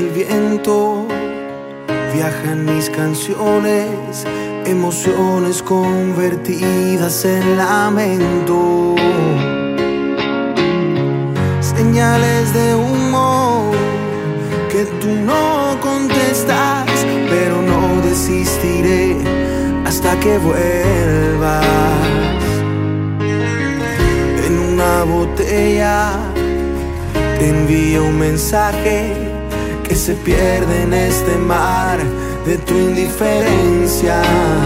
del viento viajan mis canciones, emociones convertidas en lamento, señales de humo que tú no contestas, pero no desistiré hasta que vuelvas. En una botella te envío un mensaje que se pierde en este mar de tu indiferencia.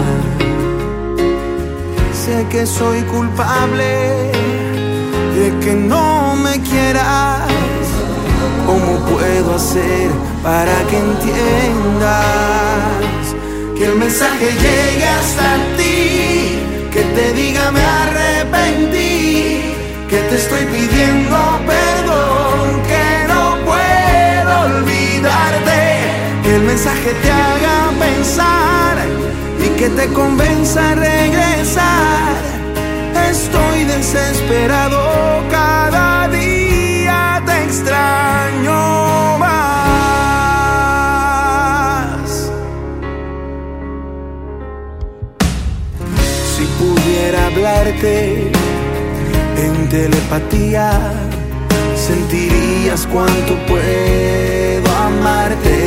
Sé que soy culpable de que no me quieras. ¿Cómo puedo hacer para que entiendas que el mensaje llegue hasta ti? Que te diga me arrepentí, que te estoy pidiendo perdón, que no puedo olvidarte. Que el mensaje te haga pensar y que te convenza a regresar. Estoy desesperado, cada día te extraño más. Si pudiera hablarte en telepatía, sentirías cuánto puedo amarte.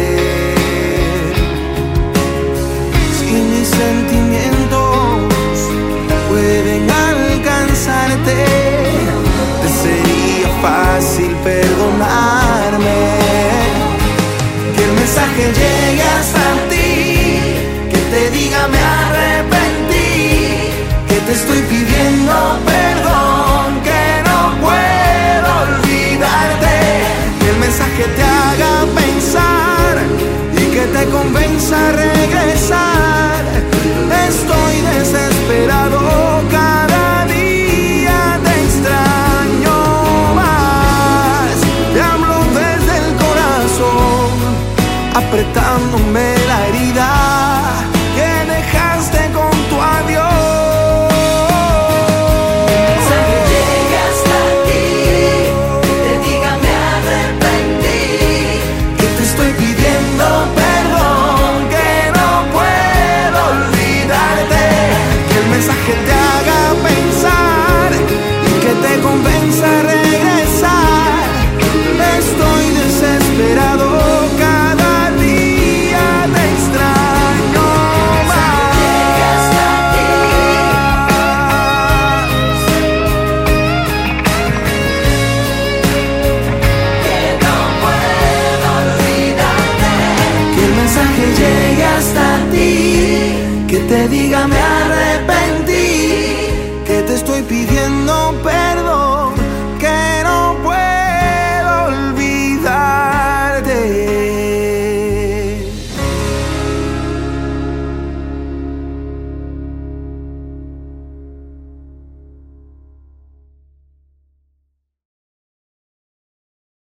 Si mis sentimientos pueden alcanzarte, te sería fácil perdonarme. Que el mensaje llegue hasta ti, que te diga me arrepentí, que te estoy pidiendo perdón, que no puedo olvidarte. Que el mensaje te haga pensar y que te convenza a regresar. Estoy desesperado, cada día te extraño más. Te hablo desde el corazón, apretándome la herida que dejaste con tu adiós. Que te haga pensar y que te convenza a regresar. Estoy desesperado, cada día te extraño más. Que no puedo olvidarte. Que el mensaje llegue hasta ti, que te diga me